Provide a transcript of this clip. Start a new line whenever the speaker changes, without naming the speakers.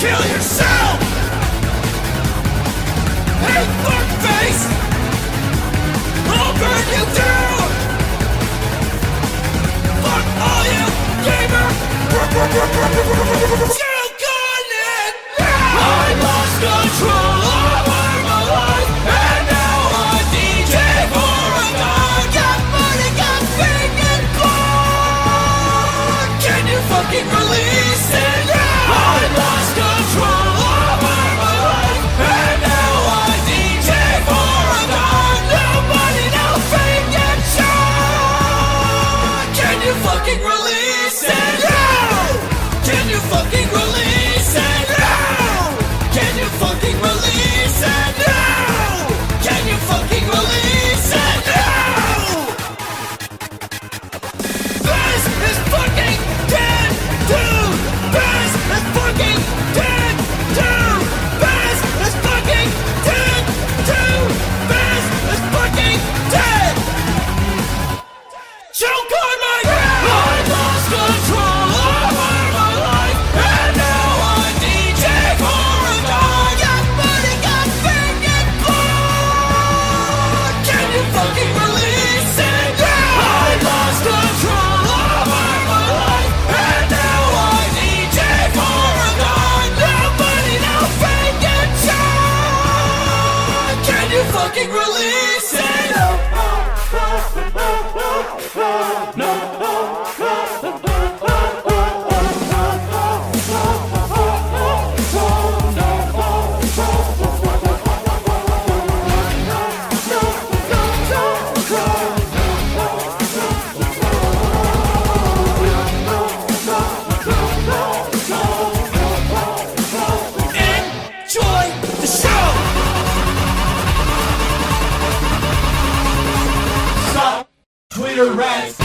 kill yourself. Hey, fuckface, I'll burn you down. Fuck all you gamer. You got it now. I lost control over my life, and now I DJ for a god. Got money, got fame and blood. Can you fucking release it now? I lost control over my life, and now I DJ for a god. No money, no fame, get shot. Can you fucking release it now? Can you fucking release it now? Can you fucking release it now? Can you fucking release it now? This is fucking dead, dude! This is fucking dead, dude! This is fucking dead, dude! This is fucking dead! Choke on my head! I lost control over my life, and now I DJ for a god. Got money, got fame, got blood. Can you fucking release it now? I lost control over my life, and now I DJ for a god. No money, no fame, get shot. Can you fucking release it? Enjoy the show!
Stop Twitter rats.